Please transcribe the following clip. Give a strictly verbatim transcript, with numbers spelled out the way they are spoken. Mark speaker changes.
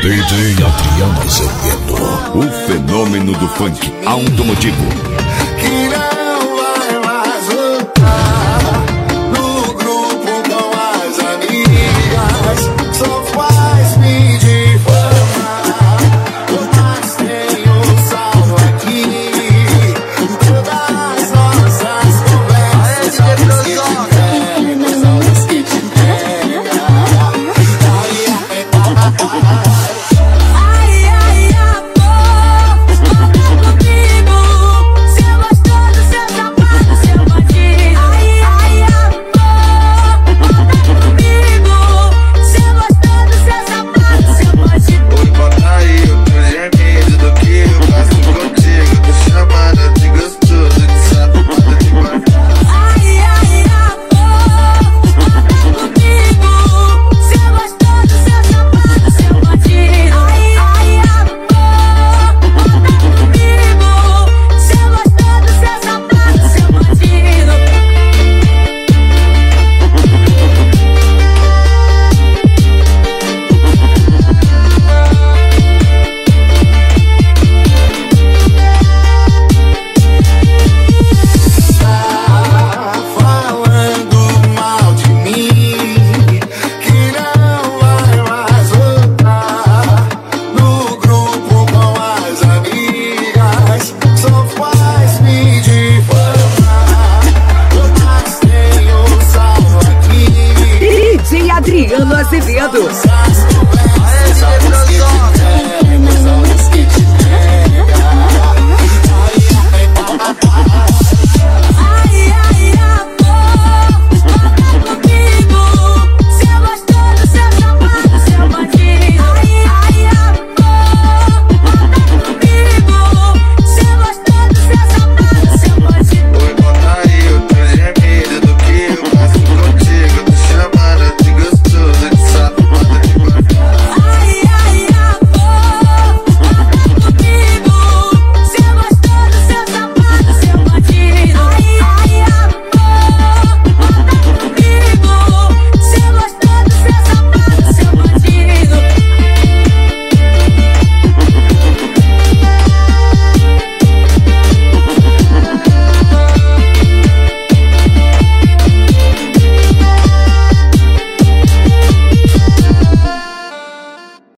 Speaker 1: D J Adriano Azevedo, o fenômeno do funk automotivo.
Speaker 2: Que não vai mais voltar no grupo com as amigas, só faz me difamar. Mas tenho salvo aqui todas as nossas conversas, saudades que te pega, saudades que te pega. Ai, ai, amor, volta comigo. Seu gostoso, seu safado, seu bandido. Ai, ai, amor, volta comigo. Seu gostoso, seu safado, seu bandido.
Speaker 3: Oi, bota aí outro gemido do que eu faço contigo. Tô chamando de gostoso, de safado, de bandido.
Speaker 2: Ai, ai, amor, volta comigo. Seu gostoso, seu safado, seu bandido. Ai, ai, amor, volta comigo. Seu gostoso, seu safado, seu bandido. Tá falando mal de mim, que não vai mais voltar no grupo com as amigas, só faz me difamar. Mas tenho salvo aqui
Speaker 4: D J Adriano Azevedo.
Speaker 2: essas conversas.